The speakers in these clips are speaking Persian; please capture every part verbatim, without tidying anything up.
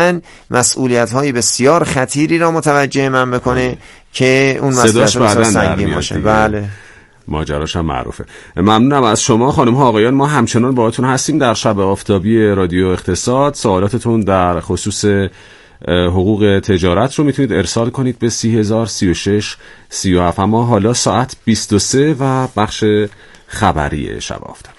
مسئولیت‌های بسیار خطیری را متوجه من بکنه که اون مسئولیت بسیار سنگین باشه. بله، ماجراش هم معروفه. ممنونم از شما خانم ها آقایان. ما همچنان باهاتون هستیم در شب آفتابی رادیو اقتصاد. سوالاتتون در خصوص حقوق تجارت رو میتونید ارسال کنید به سی هزار سی و شش سی و هفت. اما حالا ساعت بیست و سه و بخش خبری شب آفتابی.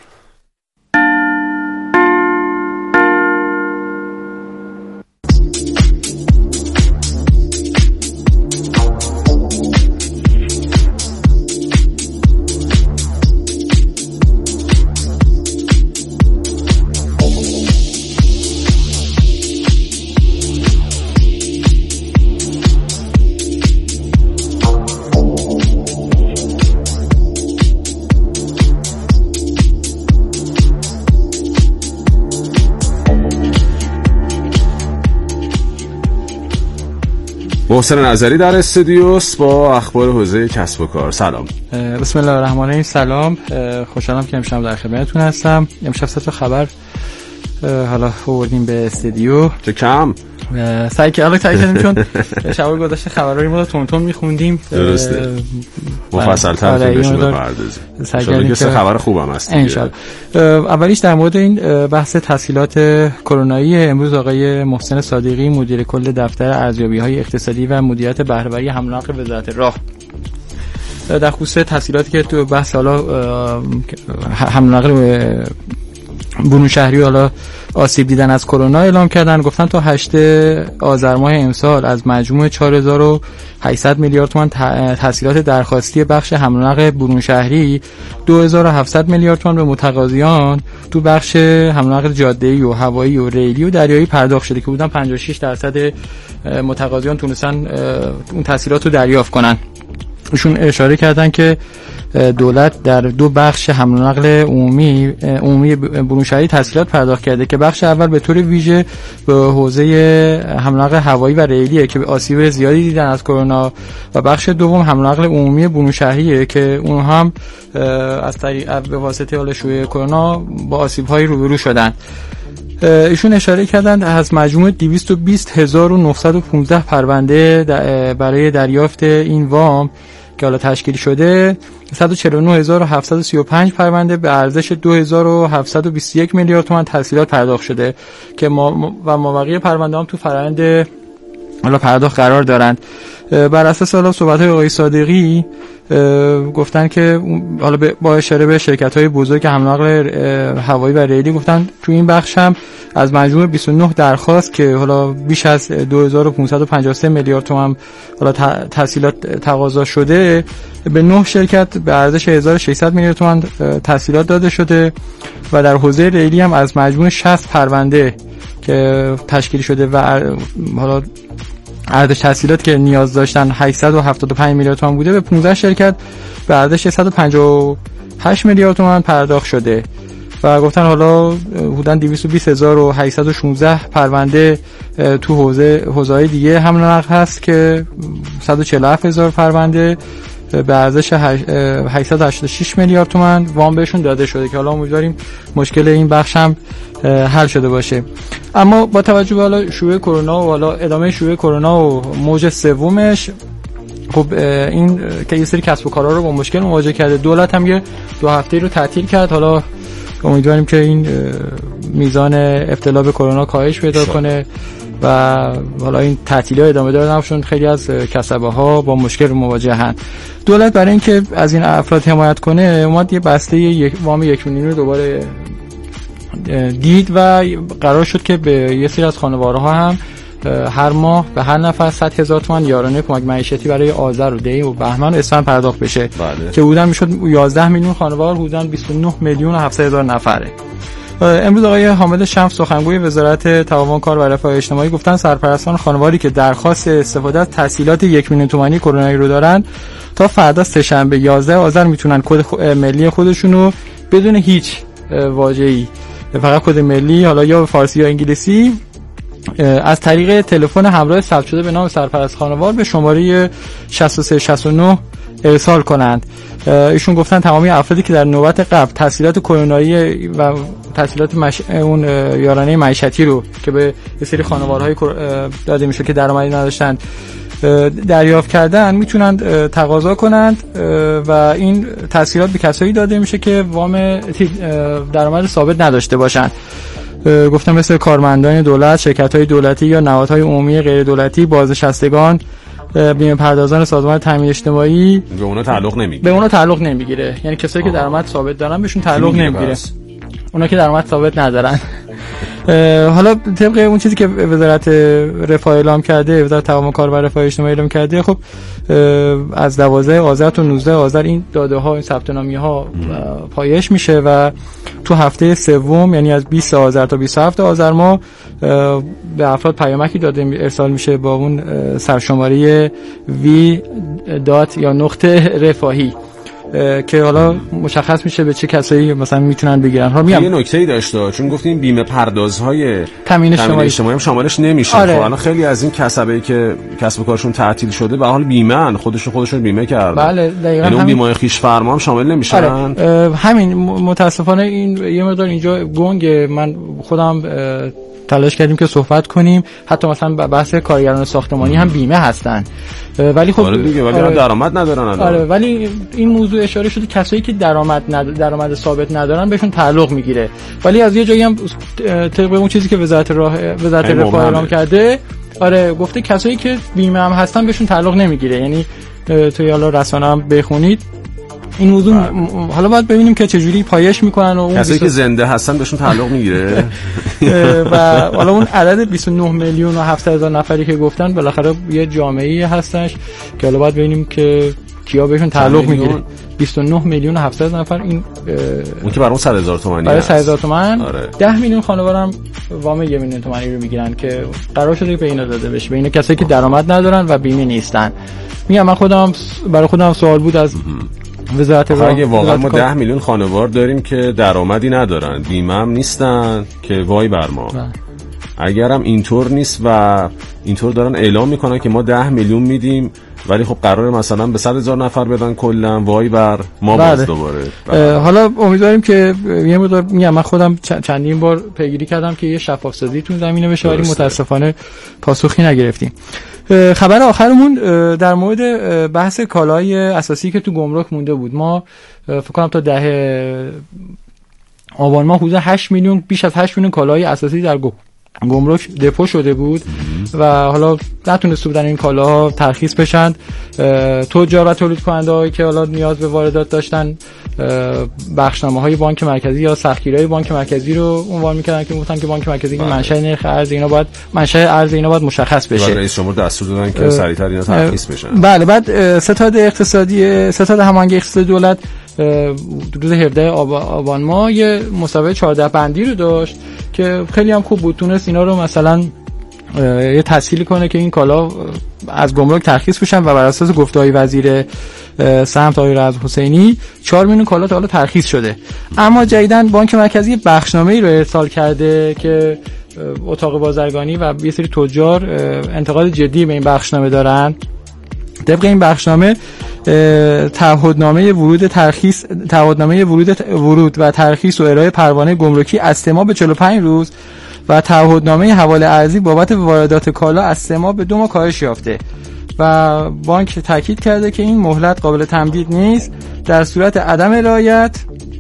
محسن نظری در استودیوس با اخبار حوزه کسب و کار. سلام. بسم الله الرحمن الرحیم. سلام، خوشحالم که امشب در خدمتتون هستم. امشب سه تا خبر حالا آوردیم به استودیو. چه کم سعی کردیم سعی کردیم چون شب گذشته خبرای ما رو تون تون می‌خوندیم. درسته. مفصل‌تر بهشون بپردازیم. سعی کردیم که سه خبر خوبم هست ان شاء الله. اولیش در مورد این بحث تسهیلات کرونایی. امروز آقای محسن صادقی مدیر کل دفتر ارزیابی‌های اقتصادی و مدیریت بهره‌وری حمل و نقل وزارت راه در خصوص تسهیلاتی که تو بحث حالا حمل و نقل برون شهری حالا آسیب دیدن از کرونا اعلام کردن. گفتن تا هشتم آذر ماه امسال از مجموع چهار هزار و هشتصد میلیارد تومان تسهیلات درخواستی بخش حمل و نقل برون شهری، دو هزار و هفتصد میلیارد تومان به متقاضیان تو بخش حمل و نقل جاده‌ای و هوایی و ریلی و دریایی پرداخت شده که بودن پنجاه و شش درصد متقاضیان تونستن اون تسهیلات رو دریافت کنن. ایشون اشاره کردن که دولت در دو بخش حمل و نقل عمومی عمومی برون شهری تسهیلات پرداخت کرده که بخش اول به طور ویژه به حوزه حمل و نقل هوایی و ریلیه که آسیب زیادی دیدن از کرونا و بخش دوم حمل و نقل عمومی برون شهریه که اون هم از طریق به واسطه حال شیوع کرونا با آسیب‌های روبرو شدن. ایشون اشاره کردند از مجموع دویست و بیست هزار و نهصد و پانزده پرونده برای دریافت این وام که حالا تشکیل شده، صد و چهل و نه هزار و هفتصد و سی و پنج پرونده به ارزش دو هزار و هفتصد و بیست و یک میلیارد تومان تسهیلات پرداخت شده که ما و مابقی پرونده هم تو فرآیند حالا پرداخت قرار دارند. بر اساس حالا صحبت‌های آقای صادقی گفتن که حالا با اشاره به شرکت‌های بزرگ حمل و نقل هوایی و ریلی گفتن تو این بخش هم از مجموع بیست و نه درخواست که حالا بیش از دو هزار و پانصد و پنجاه و سه میلیارد تومان حالا تسهیلات تقاضا شده، به نه شرکت به ارزش هزار و ششصد میلیارد تومان تسهیلات داده شده و در حوزه ریلی هم از مجموع شصت پرونده که تشکیل شده و حالا ارزش تسهیلات که نیاز داشتن هشتصد و هفتاد و پنج میلیارد تومان بوده، به پانزده شرکت به ارزش صد و پنجاه و هشت میلیارد تومان پرداخت شده و گفتن حالا حدوداً دویست و بیست هزار و هشتصد و شانزده پرونده تو حوزه حوزه‌های دیگه حمل و نقل هست که صد و چهل و هفت هزار پرونده به ارزش هشتصد و هشتاد و شش میلیارد تومان وام بهشون داده شده که حالا امیدواریم مشکل این بخش هم حل شده باشه. اما با توجه به حالا شیوع کرونا و حالا ادامه شیوع کرونا و موج سومش، خب این که یه سری کسب و کارها رو با مشکل مواجه کرده، دولت هم یه دو هفته رو تعطیل کرد. حالا امیدواریم که این میزان ابتلا به کرونا کاهش پیدا کنه و حالا این تعطیلی‌ها ادامه داره، نمیشون خیلی از کسبه‌ها با مشکل مواجهن. دولت برای اینکه از این افراد حمایت کنه اومد یه بسته یک وام یک میلیون رو دوباره دید و قرار شد که به یه سری از خانوارها هم هر ماه به هر نفر صد هزار تومان یارانه کمک معیشتی برای آذر و دی و بهمن و اسفند پرداخت بشه. بله. که حدوداً میشد یازده میلیون خانوار، حدوداً بیست و نه میلیون و هفتصد هزار نفره. امروز آقای حامد شمس سخنگوی وزارت تعاون کار و رفاه اجتماعی گفتن سرپرستان خانواری که درخواست استفاده از تسهیلات یک میلیون تومانی کرونایی رو دارن تا فردا سه‌شنبه یازده آذر میتونن کد ملی خودشون رو بدون هیچ واژه‌ای، فقط کد ملی حالا یا به فارسی یا انگلیسی، از طریق تلفن همراه ثبت شده به نام سرپرست خانوار به شماره شصت و سه شصت و نه ارسال کنند. ایشون گفتن تمامی افرادی که در نوبت قبل تسهیلات کرونایی و تسهیلات مش... اون یارانه معیشتی رو که به یه سری خانوارهای داده میشه که درآمدی نداشتن دریافت کردن میتونن تقاضا کنند و این تسهیلات به کسایی داده میشه که وام درآمد ثابت نداشته باشن. گفتم مثل کارمندان دولت، شرکت‌های دولتی یا نهادهای عمومی غیر دولتی، بازنشستگان، بیمه پردازان سازمان تامین اجتماعی به اونا تعلق نمیگیره. به اونا تعلق نمیگیره. یعنی کسایی که درآمد ثابت دارن بهشون تعلق نمیگیره. اونا که درآمد ثابت ندارن. حالا طبق اون چیزی که وزارت رفاه اعلام کرده، وزارت تضامن کار و رفاه اجتماعی اعلام کرده، خب از دوازده آذر تا نوزده آذر این داده ها، این ثبت نامی ها پایش میشه و تو هفته سوم یعنی از بیست آذر تا بیست و هفت آذر ما به افراد پیامکی داده ارسال میشه با اون سرشماره وی دات یا نقطه رفاهی که حالا مشخص میشه به چه کسایی مثلا میتونن بگیرن. حالا میگم یه نکته‌ای داشته چون گفتیم بیمه پردازهای تامین اجتماعی هم شاملش نمیشه. آره. خب الان خیلی از این کسبایی که کسب و کارشون تعطیل شده به حال بیمه‌ن، خودشون خودشون بیمه کردن. بله دقیقاً. اون بیمه خویش فرما هم شامل نمیشن. آره. همین متاسفانه این یه مقدار اینجا گنگه. من خودم تلاش کردیم که صحبت کنیم، حتی مثلا بحث کارگران ساختمانی هم بیمه هستن ولی خب آره دیگه ولی آره درآمد ندارن الان. آره ولی این موضوع اشاره شده کسایی که درآمد ند... درآمد ثابت ندارن بهشون تعلق میگیره. ولی از یه جایی هم طبق اون چیزی که وزارت راه وزارت رفاه اعلام کرده، آره گفته کسایی که بیمه هم هستن بهشون تعلق نمیگیره. یعنی توی حالا رسانه هم بخونید این موضوع م... حالا باید ببینیم که چجوری پایش میکنن و اون کسایی که زنده هستن بهشون تعلق میگیره و حالا اون عدد بیست و نه میلیون و هفتصد هزار نفری که گفتن بالاخره یه جامعه‌ای هستش که حالا باید ببینیم که کیا بهشون تعلق میگیره. بیست و نه میلیون و هفتصد هزار نفر این اون که برای صد هزار تومانی برای صد هزار تومان. آره. ده میلیون خانواده هم وام یک میلیون تومانی رو میگیرن که قرار شده به اینا داده بشه، به اینا کسایی که درآمد ندارن و بیمه نیستن. میگم من خودم برای خودم سوال بود از وزارت راه. اگه واقعا ما ده میلیون خانوار داریم که درآمدی ندارن، بیمه هم نیستن که وای بر ما. اگرم اینطور نیست و اینطور دارن اعلام میکنن که ما ده میلیون میدیم ولی خب قراره مثلا به صد هزار نفر بدن کلا، وای بر ما باز دوباره. حالا امیدواریم که یه مقدار میگم من خودم چندین بار پیگیری کردم که یه شفاف سازی تو زمینه بشه ولی متاسفانه پاسخی نگرفتیم. خبر آخرمون در مورد بحث کالای اساسی که تو گمرک مونده بود. ما فکر کنم تا ده آبان ما حدود هشت میلیون بیش از هشت میلیون کالای اساسی در گمرک دپو شده بود و حالا نتونسته بودن این کالاها ترخیص بشن. تجار و تولید کننده هایی که حالا نیاز به واردات داشتن بخشنامه های بانک مرکزی یا سختگیری بانک مرکزی رو عنوان میکردن که گفتن که بانک مرکزی منشأ نرخ ارز اینا باید منشأ ارز اینا باید مشخص بشه. رئیس جمهور دستور دادن که سریعتر اینا ترخیص بشن. بله. بعد ستاد اقتصادی ستاد هماهنگی اقتصادی دولت روز هفدهم آبان ماه یه مسابقه چهارده بندی رو داشت که خیلی هم خوب بود. تونست اینا رو مثلا یه تسهیل کنه که این کالا از گمرک ترخیص بشن و بر اساس گفته‌های وزیر سمت آقای رضا حسینی چهار میلیون کالا تا حالا ترخیص شده. اما جدیداً بانک مرکزی بخشنامه‌ای رو ارسال کرده که اتاق بازرگانی و یه سری تجار انتقاد جدی به این بخشنامه دارن. طبق این بخشنامه تعهدنامه ورود ترخیص تعهدنامه ورود ورود و ترخیص و ارائه پروانه گمرکی از سه ماه به چهل و پنج روز و تعهدنامه حواله ارزی بابت واردات کالا از سه ماه به دو ماه کاهش یافته و بانک تاکید کرده که این مهلت قابل تمدید نیست. در صورت عدم رعایت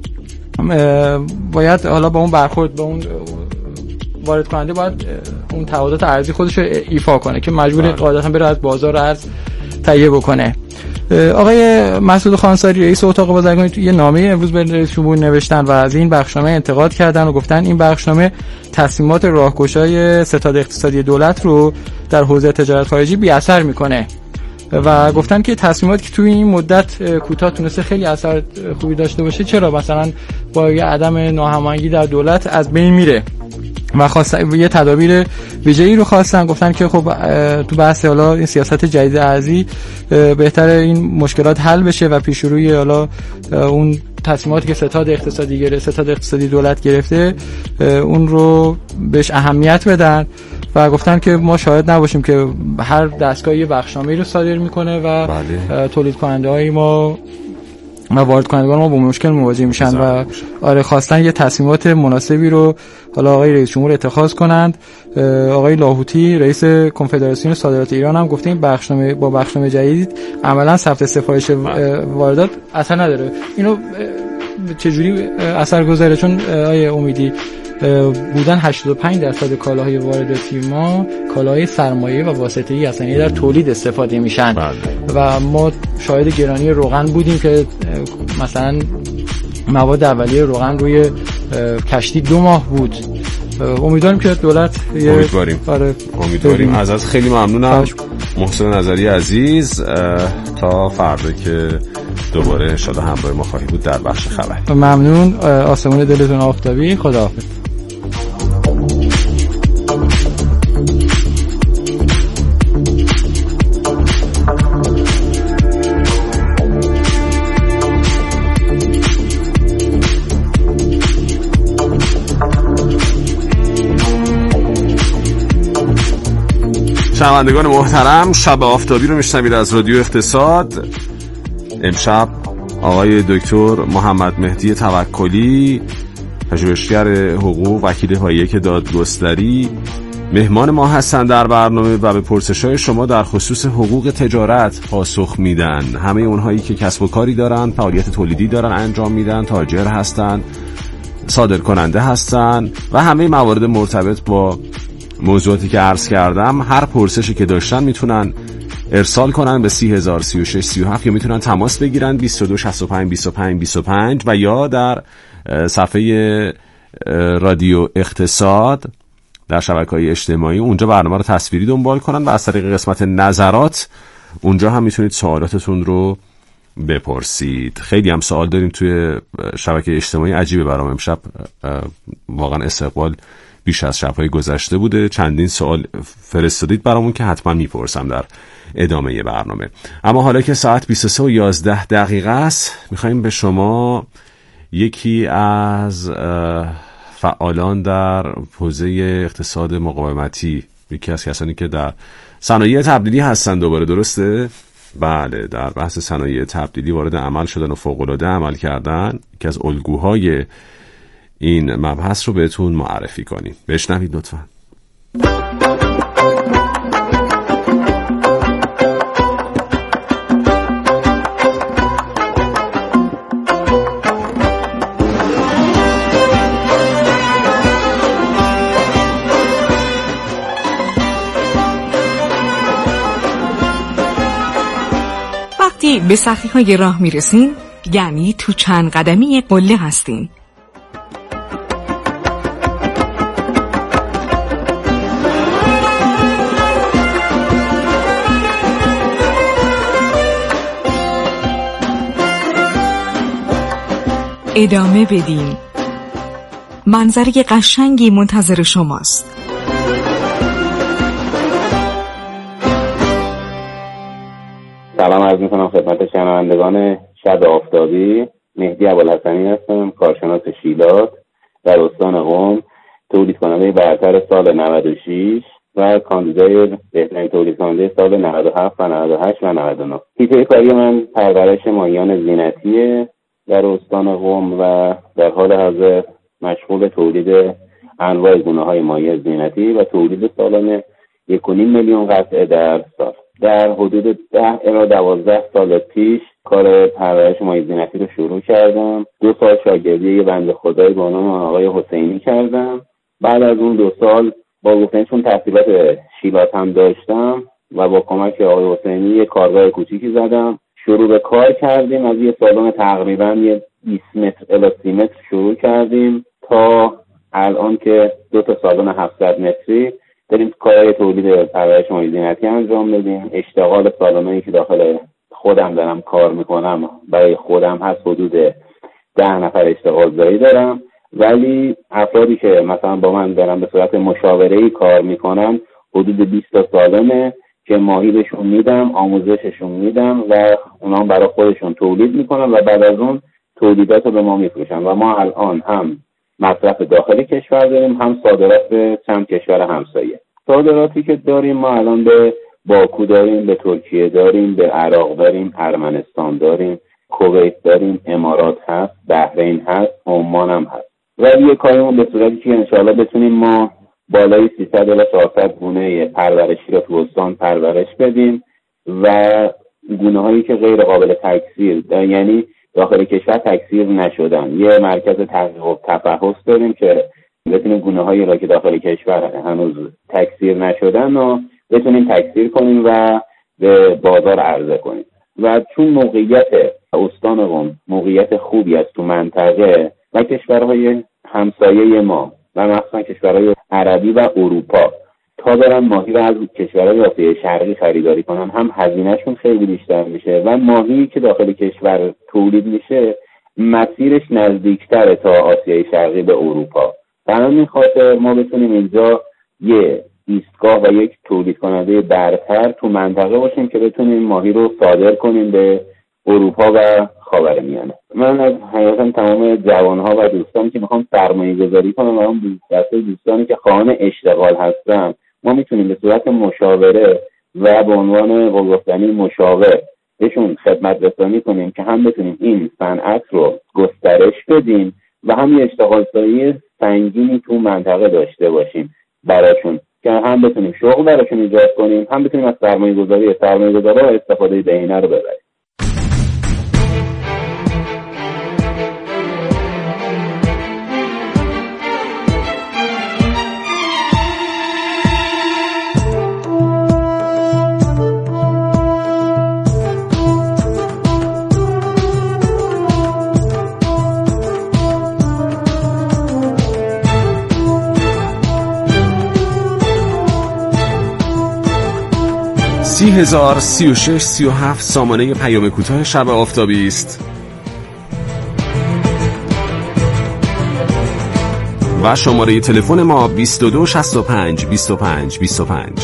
باید حالا با اون برخورد با اون وارد کننده باید اون تعهدات ارزی خودش رو ایفا کنه که مجبور قاعدتا بره از بازار ارز تهیه بکنه. آقای مسعود خانساری رئیس اتاق بازرگانی توی یه نامه امروز به رئیس جمهور نوشتن و از این بخشنامه انتقاد کردن و گفتن این بخشنامه تصمیمات راهگشای ستاد اقتصادی دولت رو در حوزه تجارت خارجی بی اثر میکنه و گفتن که تصمیماتی که توی این مدت کوتاه تونسته خیلی اثر خوبی داشته باشه چرا مثلا با یه عدم ناهماهنگی در دولت از بین میره و خواستن یه تدابیر ویژه‌ای رو خواستن. گفتن که خب تو بحث حالا این سیاست جدید ارزی بهتره این مشکلات حل بشه و پیشروی حالا اون تصمیماتی که ستاد اقتصادی گرفته ستاد اقتصادی دولت گرفته اون رو بهش اهمیت بدن و گفتن که ما شاهد نباشیم که هر دستگاهی بخشنامه‌ای رو صادر میکنه و بله. تولید کننده های ما و وارد کنندگان ما با مشکل مواجه میشن و آره خواستن یه تصمیمات مناسبی رو حالا آقای رئیس جمهور اتخاذ کنند. آقای لاهوتی رئیس کنفدراسیون صادرات ایران هم گفته این بخشنامه با بخشنامه جدید عملا ثبت سفارش واردات اثر نداره. اینو چجوری اثر گذاره؟ چون آیه امیدی بودن هشتاد و پنج درصد کالاهای وارداتی ما کالاهای سرمایه و واسطه‌ای هستن، یعنی در تولید استفاده میشن و ما شاهد گرانی روغن بودیم که مثلا مواد اولیه روغن روی کشتی دو ماه بود. امیدواریم که دولت امیدواریم آره امیدواریم ازت خیلی ممنونم محسن نظری عزیز. تا فردا که دوباره ان شاءالله همراه ما خواهی بود در بخش خبر. ممنون. آسمون دلتون آفتابی. خداحافظ. شنوندگان محترم، شب آفتابی رو میشنوید از رادیو اقتصاد. امشب آقای دکتر محمد مهدی توکلی، پژوهشگر حقوق، وکیل هایک دادگستری، مهمان ما هستند در برنامه و به پرسش‌های شما در خصوص حقوق تجارت پاسخ میدن. همه اونهایی که کسب و کاری دارن، فعالیت تولیدی دارن انجام میدن، تاجر هستن، صادر کننده هستن و همه موارد مرتبط با موضوعاتی که عرض کردم. هر پرسشی که داشتن میتونن ارسال کنن به سی هزار سی و شش سی و هفت یا میتونن تماس بگیرن بیست و دو شصت و پنج بیست و پنج بیست و پنج و یا در صفحه رادیو اقتصاد در شبکه‌های اجتماعی اونجا برنامه رو تصویری دنبال کنن و از طریق قسمت نظرات اونجا هم میتونید سوالاتتون رو بپرسید. خیلی هم سوال داریم توی شبکه اجتماعی، عجیبه برام امشب واقعا استقبال بیش از شب‌های گذشته بوده. چندین سوال فرستادید برامون که حتما میپرسم در ادامه برنامه. اما حالا که ساعت بیست و سه و یازده دقیقه است، میخواییم به شما یکی از فعالان در حوزه اقتصاد مقاومتی، یکی از کسانی که در صنایع تبدیلی هستن دوباره، درسته؟ بله، در بحث صنایع تبدیلی وارد عمل شدن و فوق‌العاده عمل کردن، یکی از الگوهای این مبحث رو بهتون معرفی کنیم. بشنوید لطفاً. وقتی به سخی‌های راه میرسین یعنی تو چند قدمی قله هستین. ادامه بدین. منظره قشنگی منتظر شماست. سلام عرض میکنم خدمت شنوندگان شب آفتابی. مهدی ابوالحسنی هستم، کارشناس شیلات در استان قم، تولید کننده برتر سال نود و شش و کاندیدای بهترین تولید کننده سال نود و هفت و نود و هشت و نود و نه. حیطه کاری من پرورش ماهیان زینتیه در استان قم و در حال حاضر مشغول تولید انواع گونه‌های مایع زینتی و تولید سالانه یک و نیم میلیون قطعه در سال. در حدود ده الی دوازده سال پیش کار پرورش مایع زینتی رو شروع کردم. دو سال شاگردی یه بنده خدایی با نام آقای حسینی کردم. بعد از اون دو سال با گفتن چون تحصیلات شیلات هم داشتم و با کمک آقای حسینی یه کارگاه کوچیکی زدم. شروع به کار کردیم. از یه سالن تقریبا یه بیست متر الی سی متر شروع کردیم تا الان که دو تا سالن هفتصد متری داریم کارهای تولید پرورش مایع زینتی انجام بدیم. اشتغال سالنایی که داخل خودم دارم کار میکنم برای خودم هست حدود ده نفر اشتغالزایی دارم، ولی افرادی که مثلا با من دارم به صورت مشاوره‌ای کار میکنن حدود بیست تا سالنه که ماهی بهشون میدم، آموزششون میدم و اونا برای خودشون تولید میکنن و بعد از اون تولیدات رو به ما میفروشن و ما الان هم مصرف داخلی کشور داریم هم صادرات به چند کشور همسایه. صادراتی که داریم ما الان به باکو داریم، به ترکیه داریم، به عراق داریم، ارمنستان داریم، کویت داریم، امارات هست، بحرین هست، عمان هم هست. و یه کاریمون به صورتی که انشاءالله بتونیم ما بالای سیصد الی چهارصد گونه پرورشی رو تو استان پرورش بدیم و گونه هایی که غیر قابل تکثیر، یعنی داخل کشور تکثیر نشدن، یه مرکز تحقیق و تفحص داریم که بتونیم گونه هایی را که داخل کشور هنوز تکثیر نشدن و بتونیم تکثیر کنیم و به بازار عرضه کنیم. و چون موقعیت استان قم موقعیت خوبی است تو منطقه و کشورهای همسایه ما و مخصوصا کشورهای عربی و اروپا تا برن ماهی رو از کشورهای آسیای شرقی خریداری کنن، هم هزینهشون خیلی بیشتر میشه و ماهی که داخل کشور تولید میشه مسیرش نزدیکتره تا آسیای شرقی به اروپا. در همین خاطر ما بتونیم اینجا یه ایستگاه و یک تولید کننده برتر تو منطقه باشیم که بتونیم ماهی رو صادر کنیم به اروپا و خاورمیانه. من از حقیقتا تمام جوانها و دوستانی که میخوام سرمایه گذاری کنم و اون دسته دوستانی که خواهان اشتغال هستن، ما میتونیم به صورت مشاوره و به عنوان گفتنی مشاور بهشون خدمت رسانی کنیم که هم بتونیم این صنعت رو گسترش بدیم و هم یه اشتغال سازی سنگینی تو منطقه داشته باشیم براشون که هم بتونیم شغل براشون ایجاد کنیم، هم بتونیم از سرمایه گذاری سرمایه گذارا استفاده بهینه رو ببریم. سی هزار سی و شش سی و هفت سامانه پیام کوتاه شب آفتابی است و شماره تلفن ما بیست و دو شصت و پنج بیست و پنج بیست و پنج.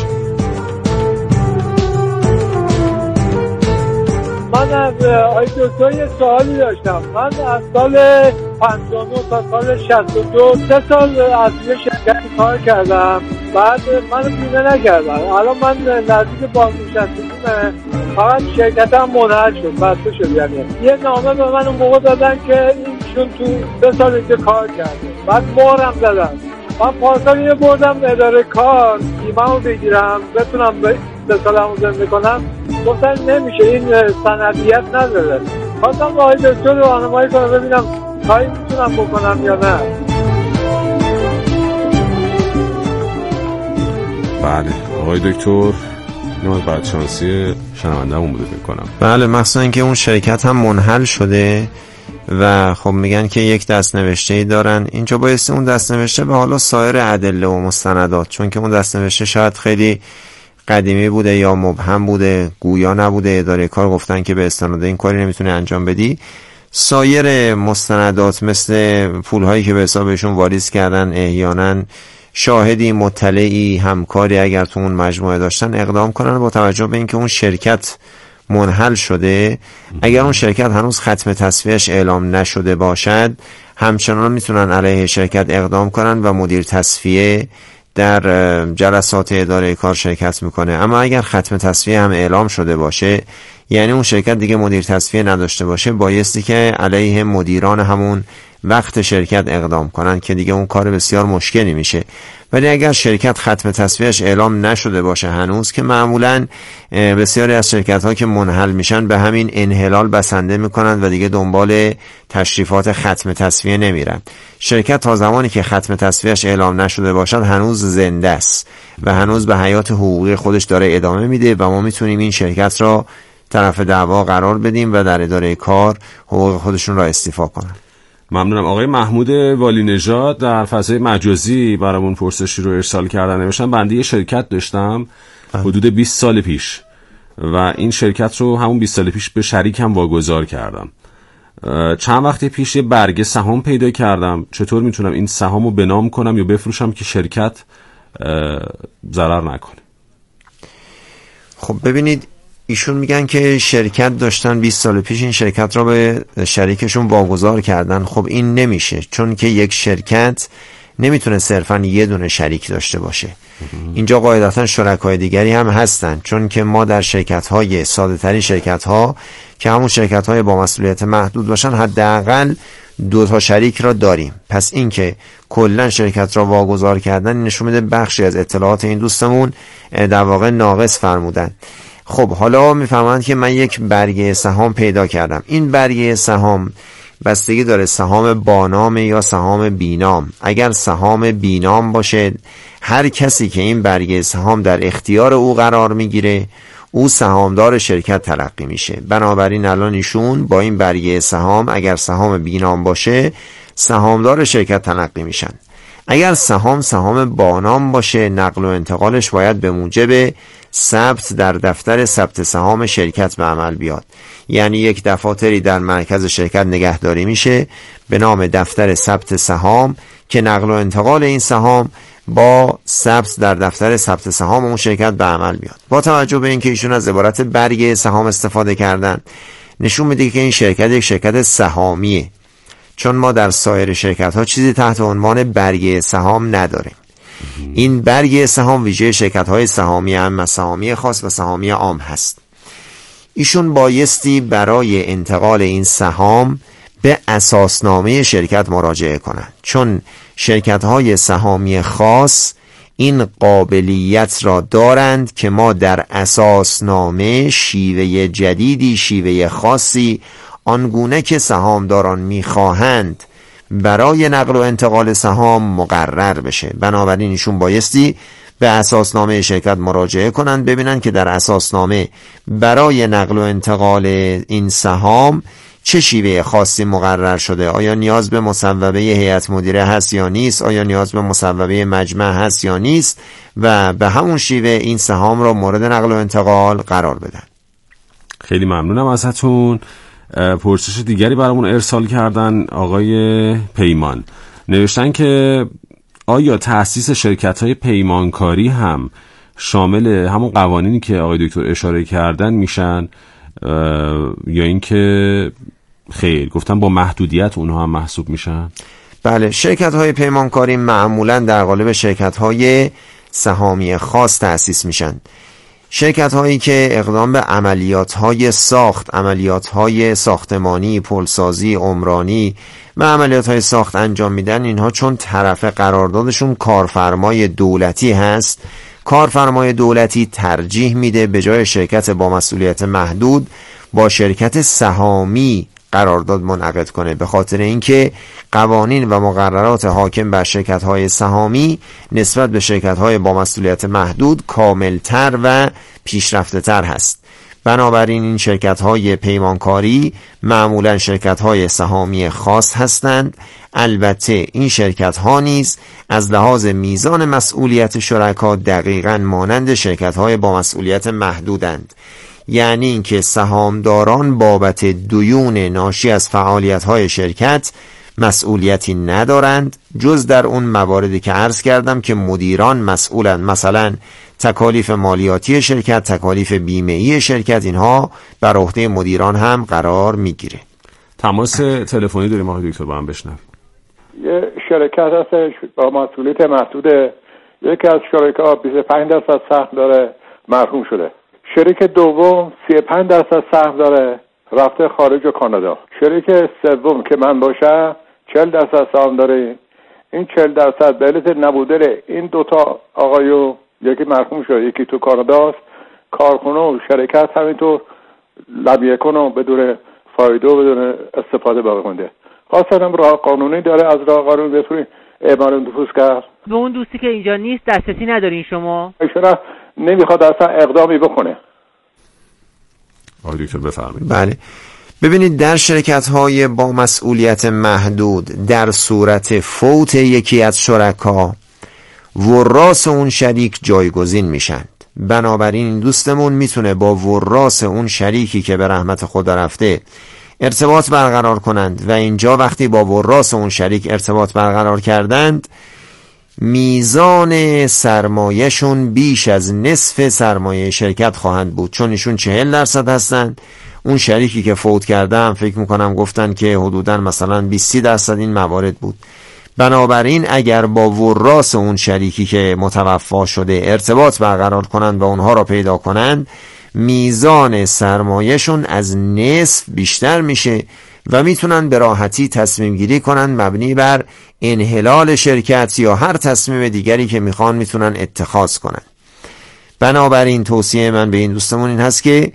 من از آی دکتر یه سوالی داشتم. من از سال پنجاه و نه تا سال شصت و دو سه سال از یه شرکتی کار کردم، بعد من بیمه نکردم. الان من نزدیک بازنشستگیمه، فقط شرکتم منحل شد، بسته شد. یعنی یه نامه به من اون موقع دادن که اینشون تو سه سال اینجا کار کرده، بعد مهرم دادن. من پارسال یه بردم اداره کار بیمه‌مو بگیرم بتونم به سه سالمو زنده کنم، گفتن نمیشه، این سندیت نداره. خواستم با آقای دکتر راهنمایی کنم ببینم کاری میتونم بکنم یا نه. بله آقای دکتر، نوع بدشانسی شنونده‌مون بوده فکر کنم. بله، مخصوصا اینکه اون شرکت هم منحل شده و خب میگن که یک دستنوشته‌ای دارن. اینجا بایستی اون دستنوشته به حالا سایر ادله و مستندات، چون که اون دستنوشته شاید خیلی قدیمی بوده یا مبهم بوده، گویا نبوده، اداره کار گفتن که به استناد این کاری نمیتونه انجام بدی، سایر مستندات مثل پولهایی که به حسابشون واریز کردن، احیانا شاهدی، مطلعی، همکاری اگر تو اون مجموعه داشتن اقدام کنن با توجه به اینکه اون شرکت منحل شده. اگر اون شرکت هنوز ختم تصفیهش اعلام نشده باشد، همچنان میتونن علیه شرکت اقدام کنن و مدیر تصفیه در جلسات اداره کار شرکت میکنه. اما اگر ختم تصفیه هم اعلام شده باشه، یعنی اون شرکت دیگه مدیر تصفیه نداشته باشه، بایستی که علیه مدیران همون وقت شرکت اقدام کنن که دیگه اون کار بسیار مشکلی میشه. ولی اگر شرکت ختم تصفیهش اعلام نشده باشه هنوز، که معمولا بسیاری از شرکت ها که منحل میشن به همین انحلال بسنده میکنن و دیگه دنبال تشریفات ختم تصفیه نمیرن. شرکت تا زمانی که ختم تصفیهش اعلام نشده باشد هنوز زنده است و هنوز به حیات حقوقی خودش داره ادامه میده و ما میتونیم این شرکت را طرف دعوا قرار بدیم و در اداره کار حقوق خودشون را استیفا کنن. ممنونم. آقای محمود والی نژاد در فضای مجازی برامون پرسشی رو ارسال کردن. نوشتن بنده یه شرکت داشتم حدود بیست سال پیش و این شرکت رو همون بیست سال پیش به شریکم واگذار کردم. چند وقت پیش یه برگه سهام پیدا کردم. چطور میتونم این سهامو به نام کنم یا بفروشم که شرکت ضرر نکنه؟ خب ببینید، ایشون میگن که شرکت داشتن بیست سال پیش، این شرکت را به شریکشون واگذار کردن. خب این نمیشه، چون که یک شرکت نمیتونه صرفا یه دونه شریک داشته باشه. اینجا قاعدتا شرکای دیگری هم هستن، چون که ما در شرکت های ساده تری شرکت ها که همون شرکت های با مسئولیت محدود باشن حداقل دو تا شریک را داریم. پس این که کلا شرکت را واگذار کردن نشون میده بخشی از اطلاعات این دوستمون در واقع ناقص فرمودن. خب حالا میفهمند که من یک برگه سهام پیدا کردم. این برگه سهام بستگی داره سهام با نام یا سهام بینام. اگر سهام بینام باشه، هر کسی که این برگه سهام در اختیار او قرار میگیره او سهامدار شرکت تلقی میشه. بنابراین الان ایشون با این برگه سهام اگر سهام بینام باشه سهامدار شرکت تلقی میشن. اگر سهام سهام با نام باشه نقل و انتقالش باید به موجب ثبت در دفتر ثبت سهام شرکت به عمل بیاد. یعنی یک دفاتری در مرکز شرکت نگهداری میشه به نام دفتر ثبت سهام که نقل و انتقال این سهام با ثبت در دفتر ثبت سهام اون شرکت به عمل بیاد. با توجه به اینکه ایشون از عبارت برگه سهام استفاده کردن نشون میده که این شرکت یک شرکت سهامیه، چون ما در سایر شرکت ها چیزی تحت عنوان برگه سهام نداریم. این برگه سهام ویژه شرکت های سهامی هم سهامی خاص و سهامی عام هست. ایشون بایستی برای انتقال این سهام به اساسنامه شرکت مراجعه کنند، چون شرکت های سهامی خاص این قابلیت را دارند که ما در اساسنامه شیوه جدیدی، شیوه خاصی آنگونه که سهامداران میخواهند برای نقل و انتقال سهام مقرر بشه. بنابراین ایشون بایستی به اساسنامه شرکت مراجعه کنند ببینن که در اساسنامه برای نقل و انتقال این سهام چه شیوه خاصی مقرر شده. آیا نیاز به مصوبه هیئت مدیره هست یا نیست؟ آیا نیاز به مصوبه مجمع هست یا نیست؟ و به همون شیوه این سهام را مورد نقل و انتقال قرار بدن. خیلی ممنونم ازتون. پرسش دیگری برامون ارسال کردن آقای پیمان، نوشتن که آیا تأسیس شرکت‌های پیمانکاری هم شامل همون قوانینی که آقای دکتر اشاره کردن میشن یا اینکه خیر؟ گفتن با محدودیت اونها هم محسوب میشن. بله، شرکت‌های پیمانکاری معمولاً در قالب شرکت‌های سهامی خاص تأسیس میشن. شرکت هایی که اقدام به عملیات های ساخت، عملیات های ساختمانی، پلسازی، عمرانی و عملیات های ساخت انجام میدن، اینها چون طرف قراردادشون کارفرمای دولتی هست، کارفرمای دولتی ترجیح میده به جای شرکت با مسئولیت محدود با شرکت سهامی قرارداد منعقد کنه، به خاطر اینکه قوانین و مقررات حاکم بر شرکت‌های سهامی نسبت به شرکت‌های با مسئولیت محدود کاملتر و پیشرفته‌تر هست. بنابراین این شرکت‌های پیمانکاری معمولاً شرکت‌های سهامی خاص هستند. البته این شرکت‌ها نیز از لحاظ میزان مسئولیت شرکا دقیقاً مانند شرکت‌های با مسئولیت محدودند. یعنی اینکه سهامداران بابت دیون ناشی از فعالیت‌های شرکت مسئولیتی ندارند جز در اون مواردی که عرض کردم که مدیران مسئولند، مثلا تکالیف مالیاتی شرکت، تکالیف بیمه‌ای شرکت، اینها بر عهده مدیران هم قرار میگیره. تماس تلفنی داریم آقای دکتر، با هم بشنویم. یه شرکت هست با مسئولیت محدود، یکی از شرکا بیست و پنج درصد سهم داره، مرحوم شده. شریک دوم سی و پنج درصد سهم داره، رفته خارج و کانادا. شریک سوم که من باشم چهل درصد سهم داره. این چهل درصد به علت نبودن این دوتا آقایو، یکی مرحوم شده یکی تو کاناداست، کارخونه و شرکت همینطور لمیکن و بدون فایده و بدون استفاده باقی مونده. خواستم راه قانونی داره، از راه قانونی بتونی اعمال نفوذ کرد. به اون دوستی که اینجا نیست دسترسی ندارین شما؟ ایشون نمیخواد اصلا اقدامی بکنه. آقای دکتر بفرمایید. بله، ببینید در شرکت‌های با مسئولیت محدود در صورت فوت یکی از شرکا وراث اون شریک جایگزین میشن. بنابراین این دوستمون میتونه با وراث اون شریکی که به رحمت خدا رفته ارتباط برقرار کنند و اینجا وقتی با وراث اون شریک ارتباط برقرار کردند میزان سرمایه‌شون بیش از نصف سرمایه شرکت خواهند بود، چون ایشون چهل درصد هستند. اون شریکی که فوت کرده هم فکر میکنم گفتن که حدوداً مثلا بیست درصد این موارد بود. بنابراین اگر با وراث اون شریکی که متوفا شده ارتباط برقرار کنند و اونها را پیدا کنند، میزان سرمایه‌شون از نصف بیشتر میشه و میتونن به راحتی تصمیم گیری کنن مبنی بر انحلال شرکت یا هر تصمیم دیگری که میخوان میتونن اتخاذ کنن. بنابراین توصیه من به این دوستمون این هست که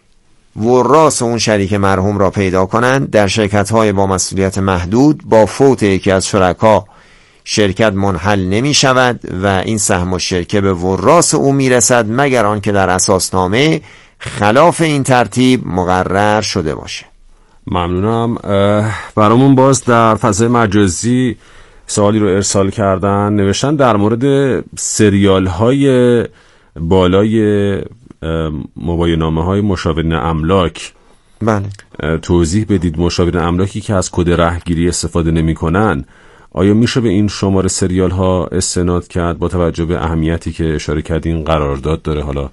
وراث اون شریک مرحوم را پیدا کنند. در شرکت‌های با مسئولیت محدود با فوت یکی از شرکا شرکت منحل نمی شود و این سهم الشرکه به وراث او می رسد مگر آنکه در اساسنامه خلاف این ترتیب مقرر شده باشه. ممنونم. برامون باز در فضای مجازی سوالی رو ارسال کردن، نوشتن در مورد سریال های بالای مباینامه های مشاورین املاک. بله. توضیح بدید مشاورین املاکی که از کد رهگیری استفاده نمی کنن، آیا میشه به این شماره سریال ها استناد کرد با توجه به اهمیتی که اشاره کردین قرارداد داره؟ حالا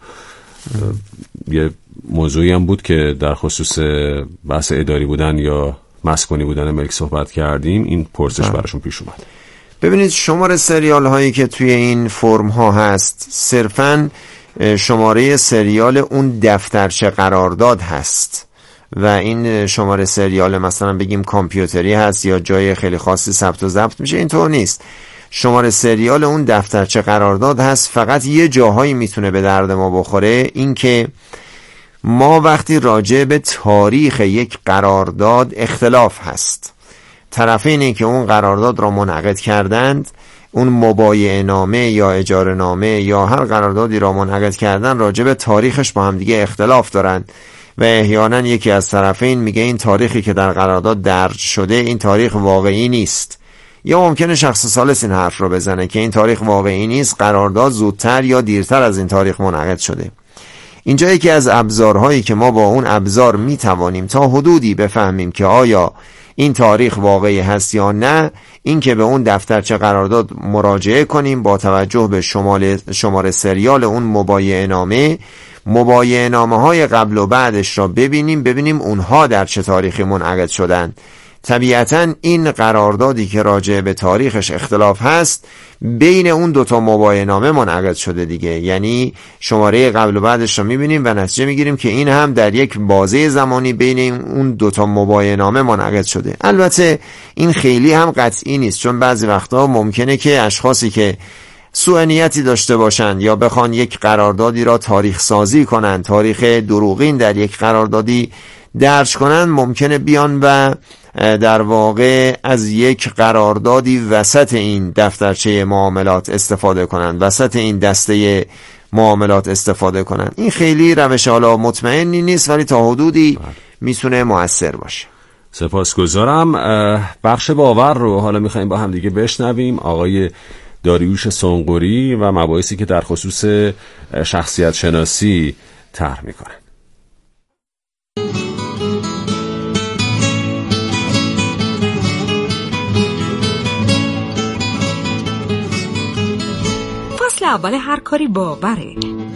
یه موضوعی هم بود که در خصوص بحث اداری بودن یا مسکونی بودن ملک صحبت کردیم، این پرسش براشون پیش اومد. ببینید شماره سریال هایی که توی این فرم ها هست صرفاً شماره سریال اون دفترچه قرارداد هست و این شماره سریال مثلا بگیم کامپیوتری هست یا جای خیلی خاصی ثبت و ضبط میشه، اینطور نیست. شماره سریال اون دفترچه قرارداد هست. فقط یه جاهایی میتونه به درد ما بخوره، این که ما وقتی راجع به تاریخ یک قرارداد اختلاف هست، طرفینی که اون قرارداد را منعقد کردند، اون مبایعه نامه یا اجاره نامه یا هر قراردادی را منعقد کردن، راجع به تاریخش با هم دیگه اختلاف دارند و احیانا یکی از طرفین میگه این تاریخی که در قرارداد درج شده این تاریخ واقعی نیست، یا ممکنه شخص ثالث این حرف رو بزنه که این تاریخ واقعی نیست، قرارداد زودتر یا دیرتر از این تاریخ منعقد شده. اینجا یکی از ابزارهایی که ما با اون ابزار میتوانیم تا حدودی بفهمیم که آیا این تاریخ واقعی هست یا نه، این که به اون دفترچه قرارداد مراجعه کنیم، با توجه به شماره سریال اون مبایعه نامه مبایعه نامه های قبل و بعدش را ببینیم ببینیم اونها در چه تاریخی منعقد شدن. طبیعتاً این قراردادی که راجع به تاریخش اختلاف هست بین اون دوتا مبایعه نامه منعقد شده دیگه، یعنی شماره قبل و بعدش رو میبینیم و نتیجه میگیریم که این هم در یک بازه زمانی بین اون دوتا مبایعه نامه منعقد شده. البته این خیلی هم قطعی نیست، چون بعضی وقتا ممکنه که اشخاصی که سوء نیتی داشته باشند یا بخوان یک قراردادی را تاریخ سازی کنند، تاریخ دروغین در یک قراردادی درج کنند، ممکنه بیان و در واقع از یک قراردادی وسط این دفترچه معاملات استفاده کنند، وسط این دسته معاملات استفاده کنند. این خیلی روش حالا مطمئنی نیست ولی تا حدودی میتونه مؤثر باشه. سپاسگزارم. بخش باور رو حالا میخوایم با هم دیگه بشنویم. آقای داریوش سنقوری و مباحثی که در خصوص شخصیت شناسی طرح میکنن. فصل اول هر کاری باوره.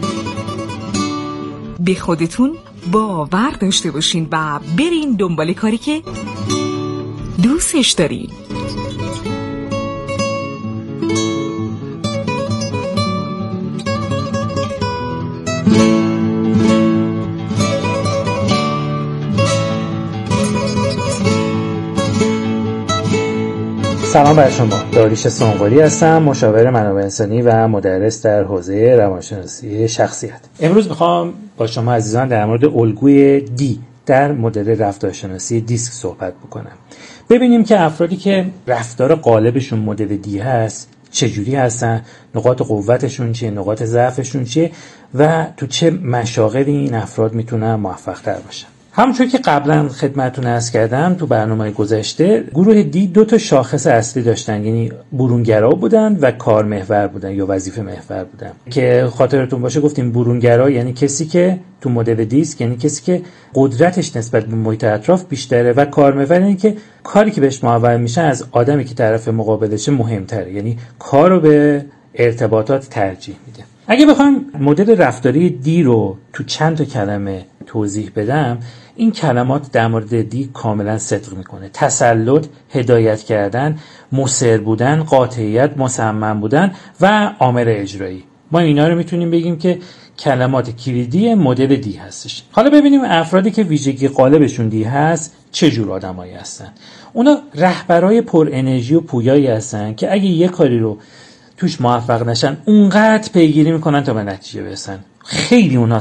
به خودتون باور داشته باشین و برین دنبال کاری که دوستش دارین. سلام بر شما، داریوش سنقوری هستم، مشاور منابع انسانی و مدرس در حوزه روانشناسی شخصیت. امروز میخوام با شما عزیزان در مورد الگوی دی در مدل رفتارشناسی دیسک صحبت بکنم. ببینیم که افرادی که رفتار غالبشون مدل دی هست چجوری هستن، نقاط قوتشون چیه، نقاط ضعفشون چیه و تو چه مشاغلی این افراد میتونن موفق تر باشن. همونطور که قبلا خدمتتون عرض کردم تو برنامه گذشته، گروه دی دو تا شاخص اصلی داشتن، یعنی برونگرا بودن و کارمحور بودن یا وظیفه محور بودن. که خاطرتون باشه گفتیم برونگرا یعنی کسی که تو مدل دیسک یعنی کسی که قدرتش نسبت به محیط اطراف بیشتره و کارمحور یعنی که کاری که بهش محول میشه از آدمی که طرف مقابلشه مهمتره، یعنی کار رو به ارتباطات ترجیح میده. اگه بخوایم مدل رفتاری دی رو تو چند تا کلمه توضیح بدم، این کلمات در مورد دی کاملا صدق میکنه. تسلط، هدایت کردن، مصر بودن، قاطعیت، مصمم بودن و آمر اجرایی. ما اینا رو میتونیم بگیم که کلمات کلیدی مدل دی هستش. حالا ببینیم افرادی که ویژگی غالبشون دی هست چه جور آدمایی هستن. اونا رهبرای پر انرژی و پویایی هستن که اگه یه کاری رو توش موفق نشن اونقدر پیگیری میکنن تا به نتیجه برسن. خیلی اونا